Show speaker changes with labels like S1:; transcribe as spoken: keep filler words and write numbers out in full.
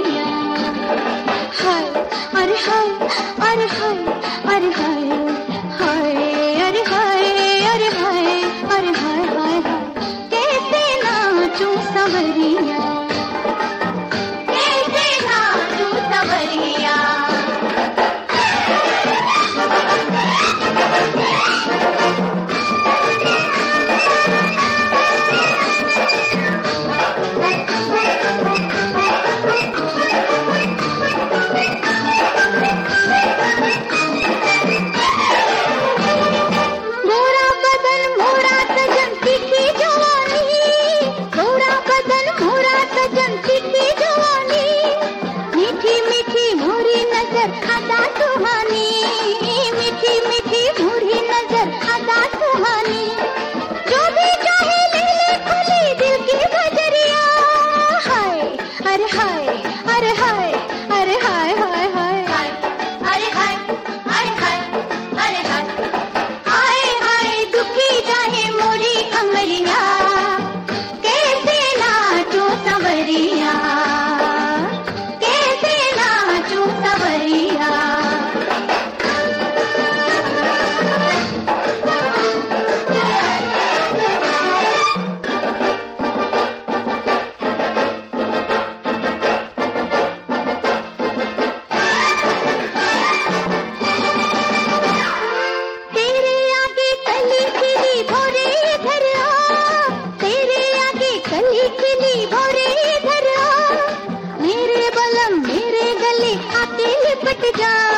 S1: सवरिया। हाय अरे हाय अरे हाय अरे हाय हाय अरे हाय अरे हाय अरे हाय हाय हाय कैसे नाचूं सवरिया, कैसे नाचूं सवरिया। अदा सुहानी मीठी मीठी भूरी नजर अदा सुहानी, जो भी चाहे ले ले खुली दिल की बजरिया। हाय अरे हाय अरे हाय अरे हाय हाय हाय हाय अरे हाय अरे हाय अरे हाय हाय हाय दुखी जाए मोरी कमरिया, कैसे नाचूं सवरिया, कैसे नाचूं सवरिया। तेरे आगे कली खिली भोरे इधर आ, तेरे आगे कली खिली भोरे इधर आ, मेरे बलम मेरे गले आके लिपट जा।